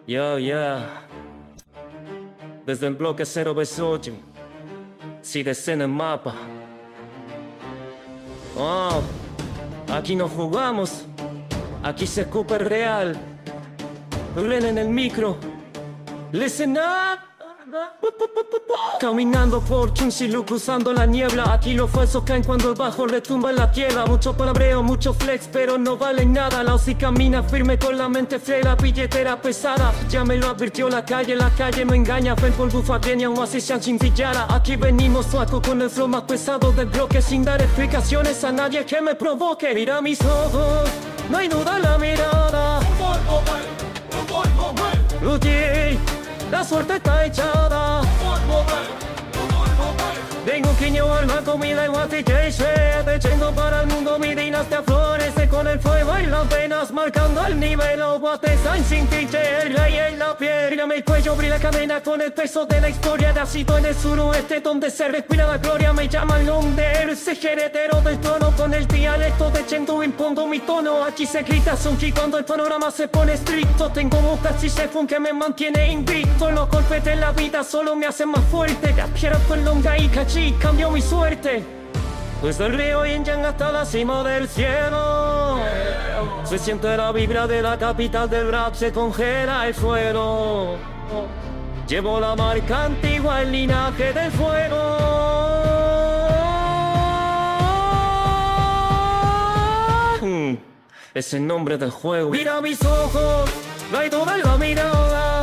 Ya. Desde el bloque 028, si descende el mapa. Oh, aquí no jugamos, aquí se escupe el real. Ren en el micro, listen up. Caminando por Chunxilu cruzando la niebla. Aquí los falsos caen cuando el bajo retumba en la tierra. Mucho palabreo, mucho flex, pero no valen nada. La OSI camina firme con la mente fría, la billetera pesada. Ya me lo advirtió la calle no engaña. Ven por bufa, tenía un así sin villara. Aquí venimos suaco con el flow más pesado del bloque, sin dar explicaciones a nadie que me provoque. Mira mis ojos, no hay duda en la mirada. Uy, la suerte está echada. Tengo que llevar la comida y guatiqueche. Echando para el mundo mi dinastía florece con el fuego y las venas, marcando el nivel. Los guates sin tinte, el rey en la piel. Mírame el cuello, brilla la cadena con el peso de la historia. Nacido en el suroeste donde se respira la gloria. Me llaman Londer, ese heredero del trono. Con el dialecto de Chengdu impongo mi tono. Aquí se grita Sunki cuando el panorama se pone estricto. Tengo botas y chefun que me mantiene invicto. Los golpes de la vida solo me hacen más fuerte. La piedra con longa y cachi cambió mi suerte. Desde el río Yinyang hasta la cima del cielo, se siente la vibra de la capital del rap, se congela el fuego. Llevo la marca antigua, el linaje del fuego. Es el nombre del juego. Mira mis ojos, no hay duda en la mirada.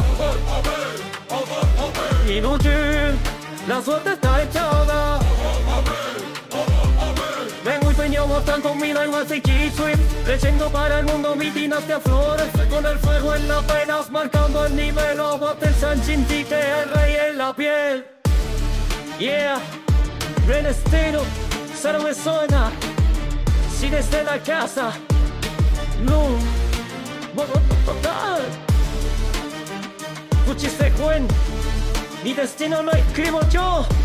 Y luché, la suerte está echada. Vengo empeñado botando comida y más de G-Trip, leyendo para el mundo mi dinastía flores. Con el fuego en las venas, marcando el nivel. Aguante el Sanjin Tite, el rey en la piel. Yeah, Ren estilo, cero me suena. Si desde la casa, no. Puchi se cuen, mi destino lo escribo yo.